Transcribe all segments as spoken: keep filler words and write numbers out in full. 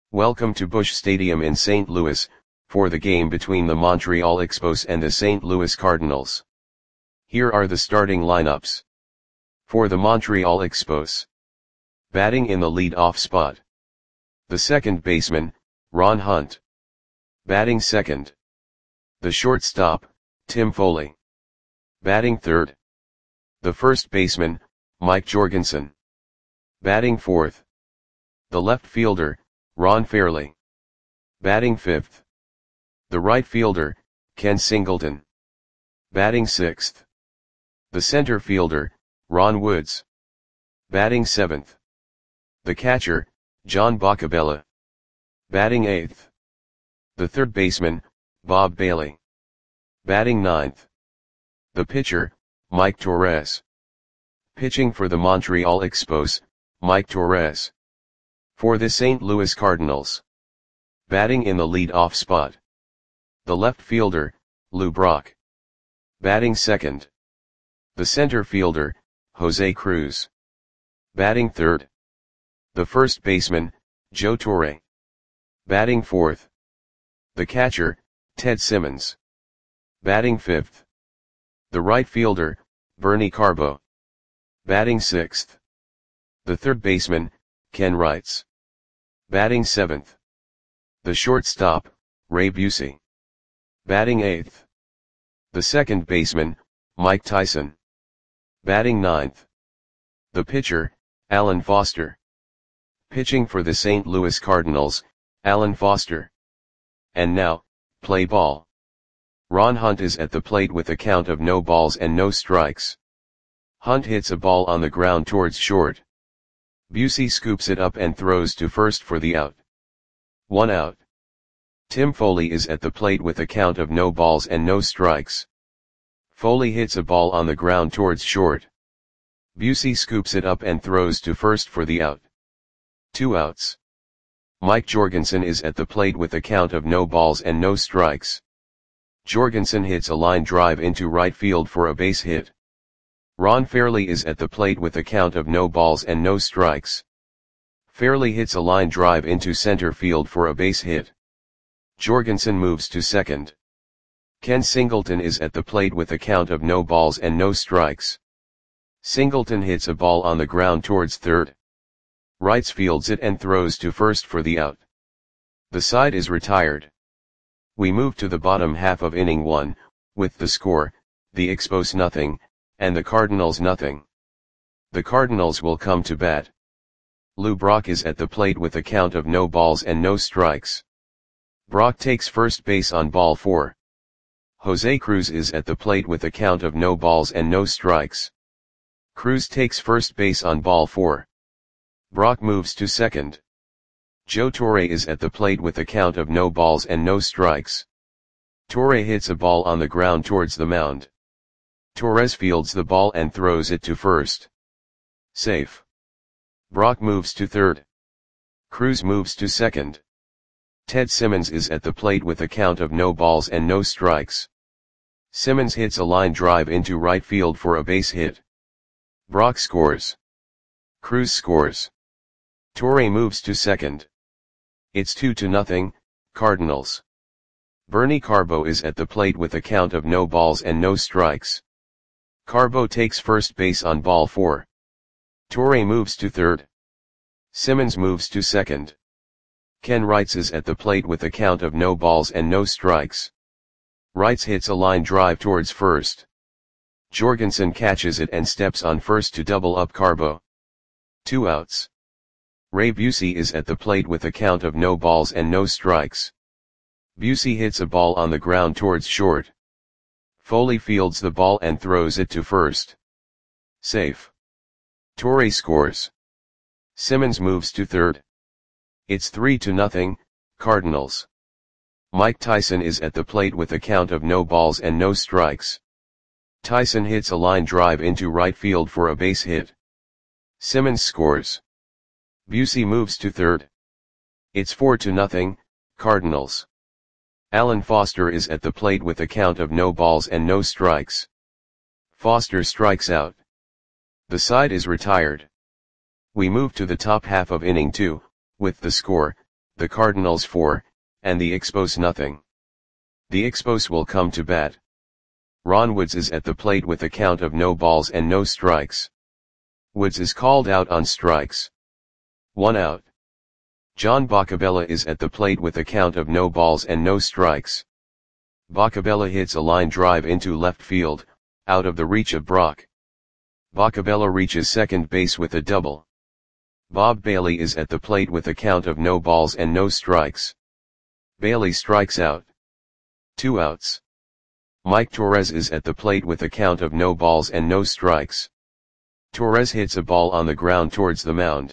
Welcome to Busch Stadium in Saint Louis, for the game between the Montreal Expos and the Saint Louis Cardinals. Here are the starting lineups. For the Montreal Expos. Batting in the lead-off spot. The second baseman, Ron Hunt. Batting second. The shortstop, Tim Foley. Batting third. The first baseman, Mike Jorgensen. Batting fourth. The left fielder, Ron Fairly. Batting fifth. The right fielder, Ken Singleton. Batting sixth. The center fielder, Ron Woods. Batting seventh. The catcher, John Boccabella. Batting eighth. The third baseman, Bob Bailey. Batting ninth. The pitcher, Mike Torres. Pitching for the Montreal Expos, Mike Torres. For the Saint Louis Cardinals. Batting in the lead-off spot. The left fielder, Lou Brock. Batting second. The center fielder, Jose Cruz. Batting third. The first baseman, Joe Torre. Batting fourth. The catcher, Ted Simmons. Batting fifth. The right fielder, Bernie Carbo. Batting sixth. The third baseman, Ken Wrights. Batting seventh. The shortstop, Ray Busey. Batting eighth. The second baseman, Mike Tyson. Batting ninth. The pitcher, Alan Foster. Pitching for the Saint Louis Cardinals, Alan Foster. And now, play ball. Ron Hunt is at the plate with a count of no balls and no strikes. Hunt hits a ball on the ground towards short. Busey scoops it up and throws to first for the out. One out. Tim Foley is at the plate with a count of no balls and no strikes. Foley hits a ball on the ground towards short. Busey scoops it up and throws to first for the out. Two outs. Mike Jorgensen is at the plate with a count of no balls and no strikes. Jorgensen hits a line drive into right field for a base hit. Ron Fairly is at the plate with a count of no balls and no strikes. Fairly hits a line drive into center field for a base hit. Jorgensen moves to second. Ken Singleton is at the plate with a count of no balls and no strikes. Singleton hits a ball on the ground towards third. Wrights fields it and throws to first for the out. The side is retired. We move to the bottom half of inning one, with the score, the Expos nothing, and the Cardinals nothing. The Cardinals will come to bat. Lou Brock is at the plate with a count of no balls and no strikes. Brock takes first base on ball four. Jose Cruz is at the plate with a count of no balls and no strikes. Cruz takes first base on ball four. Brock moves to second. Joe Torre is at the plate with a count of no balls and no strikes. Torre hits a ball on the ground towards the mound. Torres fields the ball and throws it to first. Safe. Brock moves to third. Cruz moves to second. Ted Simmons is at the plate with a count of no balls and no strikes. Simmons hits a line drive into right field for a base hit. Brock scores. Cruz scores. Torre moves to second. It's two to nothing, Cardinals. Bernie Carbo is at the plate with a count of no balls and no strikes. Carbo takes first base on ball four. Torre moves to third. Simmons moves to second. Ken Wrights is at the plate with a count of no balls and no strikes. Wrights hits a line drive towards first. Jorgensen catches it and steps on first to double up Carbo. Two outs. Ray Busey is at the plate with a count of no balls and no strikes. Busey hits a ball on the ground towards short. Foley fields the ball and throws it to first. Safe. Torre scores. Simmons moves to third. It's three to nothing, Cardinals. Mike Tyson is at the plate with a count of no balls and no strikes. Tyson hits a line drive into right field for a base hit. Simmons scores. Busey moves to third. It's four to nothing, Cardinals. Alan Foster is at the plate with a count of no balls and no strikes. Foster strikes out. The side is retired. We move to the top half of inning two, with the score, the Cardinals four, and the Expos nothing. The Expos will come to bat. Ron Woods is at the plate with a count of no balls and no strikes. Woods is called out on strikes. One out. John Boccabella is at the plate with a count of no balls and no strikes. Boccabella hits a line drive into left field, out of the reach of Brock. Boccabella reaches second base with a double. Bob Bailey is at the plate with a count of no balls and no strikes. Bailey strikes out. Two outs. Mike Torres is at the plate with a count of no balls and no strikes. Torres hits a ball on the ground towards the mound.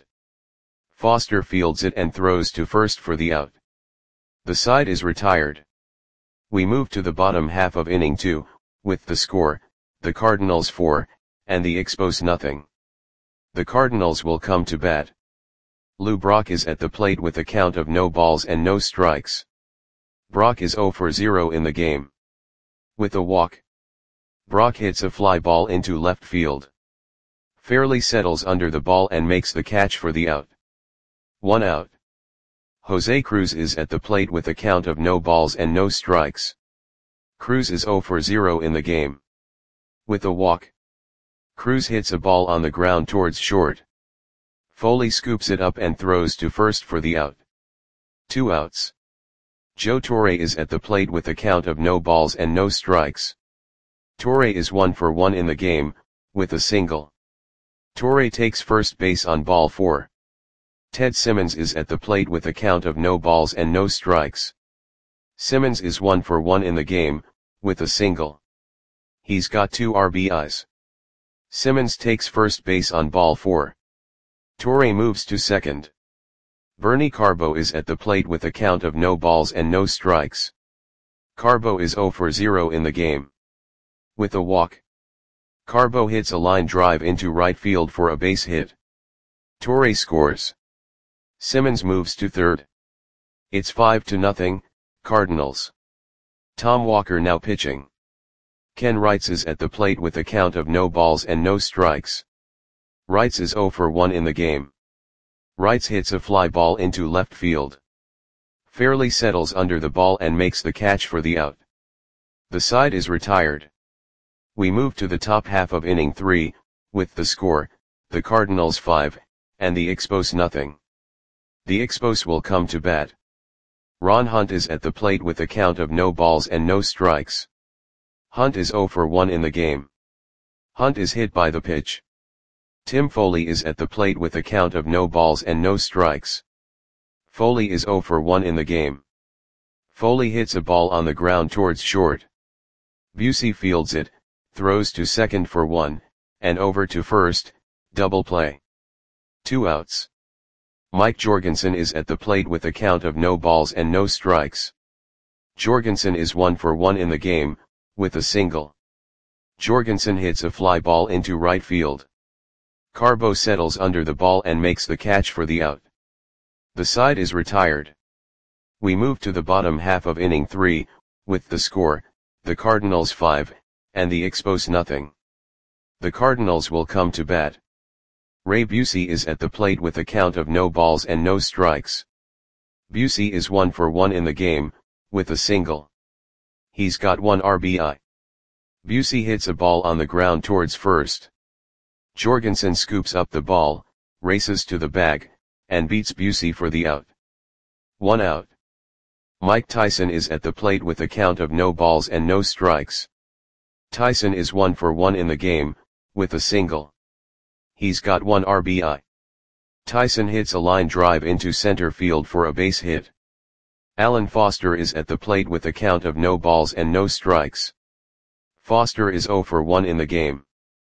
Foster fields it and throws to first for the out. The side is retired. We move to the bottom half of inning two, with the score, the Cardinals four, and the Expos nothing. The Cardinals will come to bat. Lou Brock is at the plate with a count of no balls and no strikes. Brock is zero for zero in the game. With a walk, Brock hits a fly ball into left field. Fairly settles under the ball and makes the catch for the out. One out. Jose Cruz is at the plate with a count of no balls and no strikes. Cruz is zero for zero in the game. With a walk, Cruz hits a ball on the ground towards short. Foley scoops it up and throws to first for the out. Two outs. Joe Torre is at the plate with a count of no balls and no strikes. Torre is one for one in the game, with a single. Torre takes first base on ball four. Ted Simmons is at the plate with a count of no balls and no strikes. Simmons is one for one in the game, with a single. He's got two R B Is. Simmons takes first base on ball four. Torre moves to second. Bernie Carbo is at the plate with a count of no balls and no strikes. Carbo is zero for zero in the game. With a walk, Carbo hits a line drive into right field for a base hit. Torre scores. Simmons moves to third. It's five to nothing, Cardinals. Tom Walker now pitching. Ken Wrights is at the plate with a count of no balls and no strikes. Wrights is zero for one in the game. Wrights hits a fly ball into left field. Fairly settles under the ball and makes the catch for the out. The side is retired. We move to the top half of inning three, with the score, the Cardinals five, and the Expos nothing. The Expos will come to bat. Ron Hunt is at the plate with a count of no balls and no strikes. Hunt is zero for one in the game. Hunt is hit by the pitch. Tim Foley is at the plate with a count of no balls and no strikes. Foley is zero for one in the game. Foley hits a ball on the ground towards short. Busey fields it, throws to second for one, and over to first, double play. Two outs. Mike Jorgensen is at the plate with a count of no balls and no strikes. Jorgensen is one for one in the game, with a single. Jorgensen hits a fly ball into right field. Carbo settles under the ball and makes the catch for the out. The side is retired. We move to the bottom half of inning three, with the score, the Cardinals five, and the Expos nothing. The Cardinals will come to bat. Ray Busey is at the plate with a count of no balls and no strikes. Busey is one for one in the game, with a single. He's got one R B I. Busey hits a ball on the ground towards first. Jorgensen scoops up the ball, races to the bag, and beats Busey for the out. One out. Mike Tyson is at the plate with a count of no balls and no strikes. Tyson is one for one in the game, with a single. He's got one R B I. Tyson hits a line drive into center field for a base hit. Alan Foster is at the plate with a count of no balls and no strikes. Foster is zero for one in the game.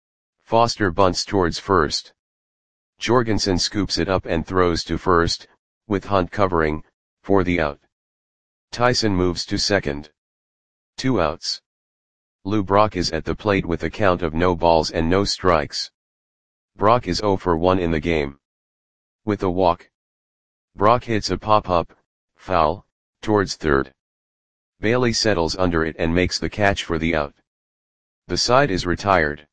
Foster bunts towards first. Jorgensen scoops it up and throws to first, with Hunt covering, for the out. Tyson moves to second. Two outs. Lou Brock is at the plate with a count of no balls and no strikes. Brock is zero for one in the game. With a walk, Brock hits a pop-up, foul, towards third. Bailey settles under it and makes the catch for the out. The side is retired.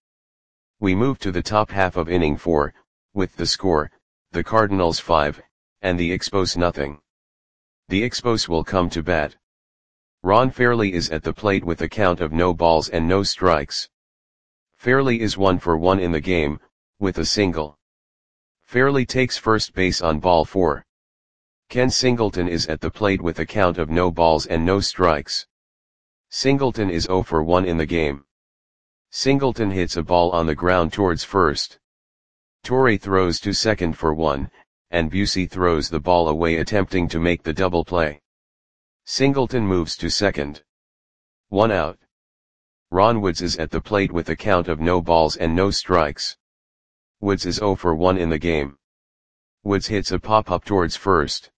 We move to the top half of inning four, with the score, the Cardinals five, and the Expos nothing. The Expos will come to bat. Ron Fairley is at the plate with a count of no balls and no strikes. Fairley is one for one in the game, with a single. Fairley takes first base on ball four. Ken Singleton is at the plate with a count of no balls and no strikes. Singleton is zero for one in the game. Singleton hits a ball on the ground towards first. Torre throws to second for one, and Busey throws the ball away attempting to make the double play. Singleton moves to second. One out. Ron Woods is at the plate with a count of no balls and no strikes. Woods is zero for one in the game. Woods hits a pop-up towards first.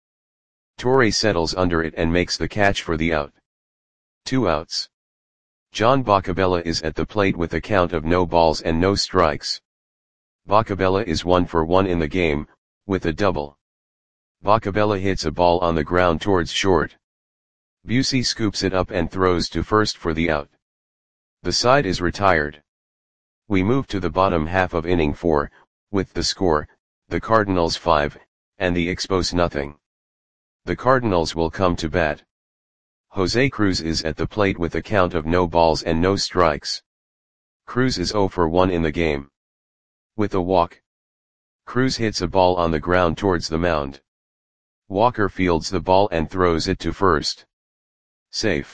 Torre settles under it and makes the catch for the out. Two outs. John Boccabella is at the plate with a count of no balls and no strikes. Boccabella is one for one in the game, with a double. Boccabella hits a ball on the ground towards short. Busey scoops it up and throws to first for the out. The side is retired. We move to the bottom half of inning four, with the score, the Cardinals five, and the Expos nothing. The Cardinals will come to bat. Jose Cruz is at the plate with a count of no balls and no strikes. Cruz is zero for one in the game. With a walk. Cruz hits a ball on the ground towards the mound. Walker fields the ball and throws it to first. Safe.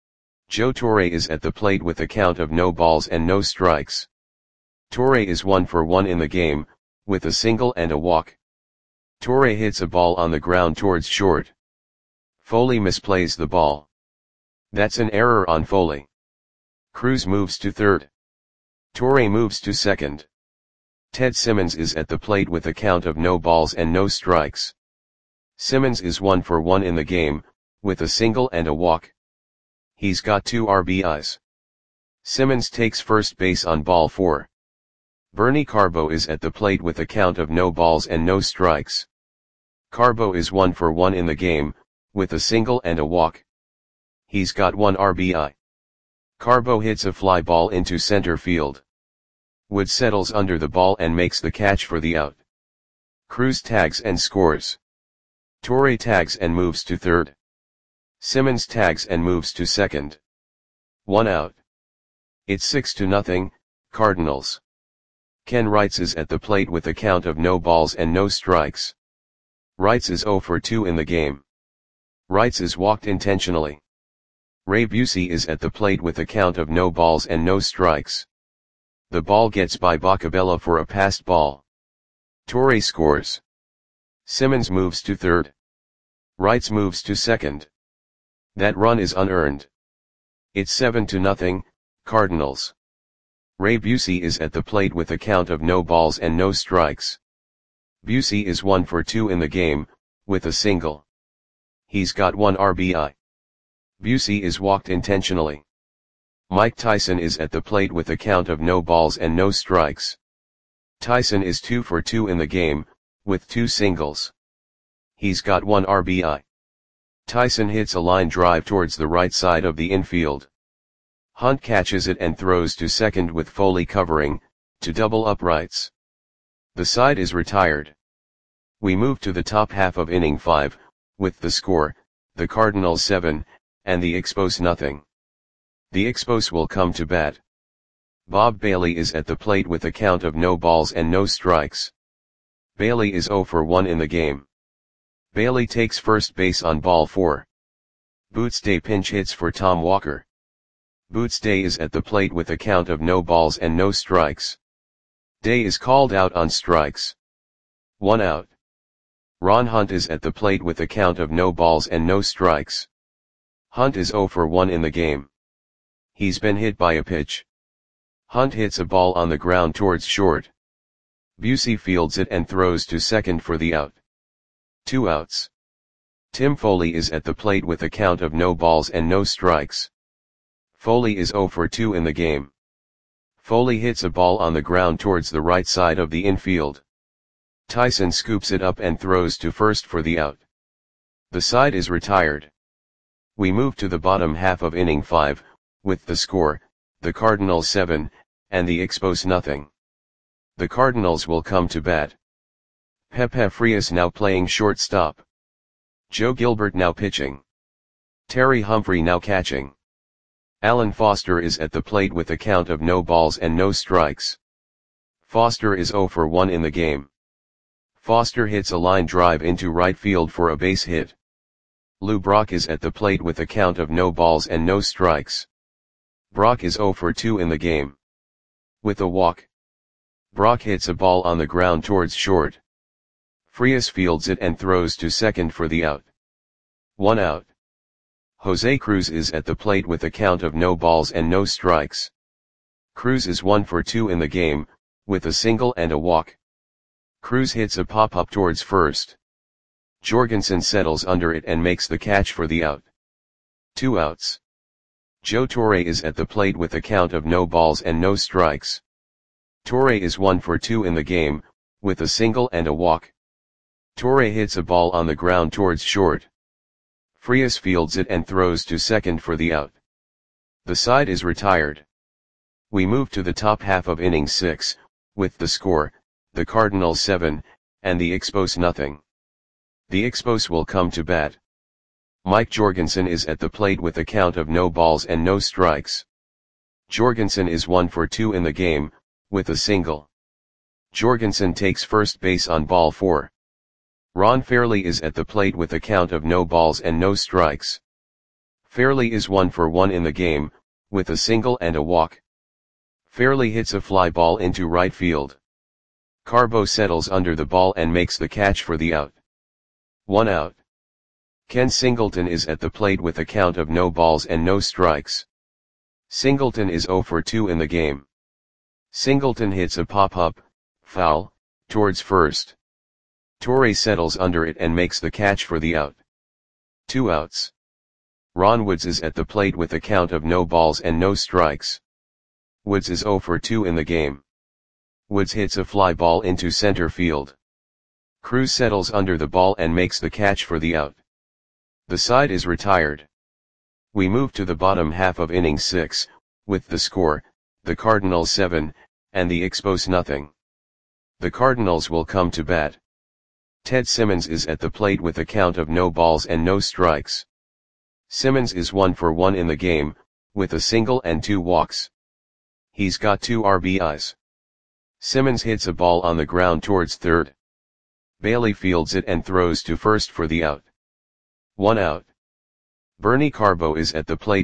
Joe Torre is at the plate with a count of no balls and no strikes. Torre is one for one in the game, with a single and a walk. Torre hits a ball on the ground towards short. Foley misplays the ball. That's an error on Foley. Cruz moves to third. Torre moves to second. Ted Simmons is at the plate with a count of no balls and no strikes. Simmons is one for one in the game, with a single and a walk. He's got two R B Is. Simmons takes first base on ball four. Bernie Carbo is at the plate with a count of no balls and no strikes. Carbo is one for one in the game, with a single and a walk. He's got one R B I. Carbo hits a fly ball into center field. Wood settles under the ball and makes the catch for the out. Cruz tags and scores. Torre tags and moves to third. Simmons tags and moves to second. One out. It's six to nothing, Cardinals. Ken Wrights is at the plate with a count of no balls and no strikes. Wrights is zero for two in the game. Wrights is walked intentionally. Ray Busey is at the plate with a count of no balls and no strikes. The ball gets by Boccabella for a passed ball. Torre scores. Simmons moves to third. Wrights moves to second. That run is unearned. It's seven to nothing, Cardinals. Ray Busey is at the plate with a count of no balls and no strikes. Busey is one for two in the game, with a single. He's got one R B I. Busey is walked intentionally. Mike Tyson is at the plate with a count of no balls and no strikes. Tyson is two for two in the game, with two singles. He's got one R B I. Tyson hits a line drive towards the right side of the infield. Hunt catches it and throws to second with Foley covering, to double up Wrights. The side is retired. We move to the top half of inning five, with the score, the Cardinals seven, and the Expos nothing. The Expos will come to bat. Bob Bailey is at the plate with a count of no balls and no strikes. Bailey is zero for one in the game. Bailey takes first base on ball four. Boots Day pinch hits for Tom Walker. Boots Day is at the plate with a count of no balls and no strikes. Day is called out on strikes. One out. Ron Hunt is at the plate with a count of no balls and no strikes. Hunt is zero for one in the game. He's been hit by a pitch. Hunt hits a ball on the ground towards short. Busey fields it and throws to second for the out. Two outs. Tim Foley is at the plate with a count of no balls and no strikes. Foley is zero for two in the game. Foley hits a ball on the ground towards the right side of the infield. Tyson scoops it up and throws to first for the out. The side is retired. We move to the bottom half of inning five, with the score, the Cardinals seven, and the Expos nothing. The Cardinals will come to bat. Pepe Frias now playing shortstop. Joe Gilbert now pitching. Terry Humphrey now catching. Alan Foster is at the plate with a count of no balls and no strikes. Foster is zero for one in the game. Foster hits a line drive into right field for a base hit. Lou Brock is at the plate with a count of no balls and no strikes. Brock is zero for two in the game. With a walk, Brock hits a ball on the ground towards short. Frias fields it and throws to second for the out. One out. Jose Cruz is at the plate with a count of no balls and no strikes. Cruz is one for two in the game, with a single and a walk. Cruz hits a pop-up towards first. Jorgensen settles under it and makes the catch for the out. Two outs. Joe Torre is at the plate with a count of no balls and no strikes. Torre is one for two in the game, with a single and a walk. Torre hits a ball on the ground towards short. Frias fields it and throws to second for the out. The side is retired. We move to the top half of inning six, with the score, the Cardinals seven, and the Expos nothing. The Expos will come to bat. Mike Jorgensen is at the plate with a count of no balls and no strikes. Jorgensen is one for two in the game, with a single. Jorgensen takes first base on ball four. Ron Fairley is at the plate with a count of no balls and no strikes. Fairley is one for one in the game, with a single and a walk. Fairley hits a fly ball into right field. Carbo settles under the ball and makes the catch for the out. One out. Ken Singleton is at the plate with a count of no balls and no strikes. Singleton is zero for two in the game. Singleton hits a pop-up, foul, towards first. Torre settles under it and makes the catch for the out. Two outs. Ron Woods is at the plate with a count of no balls and no strikes. Woods is zero for two in the game. Woods hits a fly ball into center field. Cruz settles under the ball and makes the catch for the out. The side is retired. We move to the bottom half of inning six, with the score, the Cardinals seven, and the Expos nothing. The Cardinals will come to bat. Ted Simmons is at the plate with a count of no balls and no strikes. Simmons is one for one in the game, with a single and two walks. He's got two R B Is. Simmons hits a ball on the ground towards third. Bailey fields it and throws to first for the out. One out. Bernie Carbo is at the plate